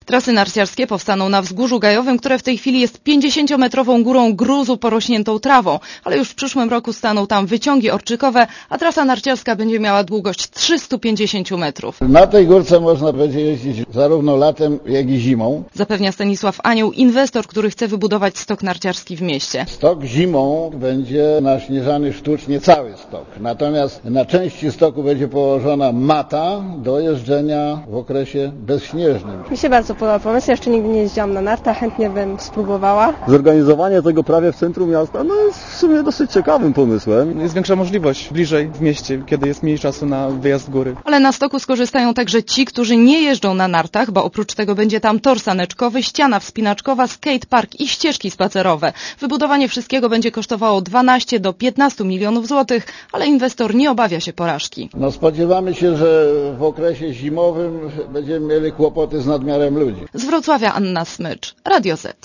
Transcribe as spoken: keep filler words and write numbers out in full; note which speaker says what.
Speaker 1: Trasy narciarskie powstaną na Wzgórzu Gajowym, które w tej chwili jest pięćdziesięciometrową górą gruzu porośniętą trawą, ale już w przyszłym roku staną tam wyciągi orczykowe, a trasa narciarska będzie miała długość trzysta pięćdziesiąt metrów.
Speaker 2: Na tej górce można będzie jeździć zarówno latem, jak i zimą.
Speaker 1: Zapewnia Stanisław Anioł, inwestor, który chce wybudować stok narciarski w mieście.
Speaker 2: Stok zimą będzie naśnieżany sztucznie cały stok, natomiast na części stoku będzie położona mata do jeżdżenia w okresie bezśnieżnym.
Speaker 3: Mi się bardzo podoba pomysł, jeszcze nigdy nie jeździłam na nartach, chętnie bym spróbowała.
Speaker 4: Zorganizowanie tego prawie w centrum miasta no jest w sumie dosyć ciekawym pomysłem.
Speaker 5: Jest większa możliwość bliżej w mieście, kiedy jest mniej czasu na wyjazd z góry.
Speaker 1: Ale na stoku skorzystają także ci, którzy nie jeżdżą na nartach, bo oprócz tego będzie tam tor saneczkowy, ściana wspinaczkowa, skatepark i ścieżki spacerowe. Wybudowanie wszystkiego będzie kosztowało dwanaście do piętnastu milionów złotych, ale inwestor nie obawia się porażki.
Speaker 2: No spodziewamy się, że w okresie zimowym będziemy mieli kłopoty z nadmiarem ludzi.
Speaker 1: Z Wrocławia Anna Smycz, Radio Z.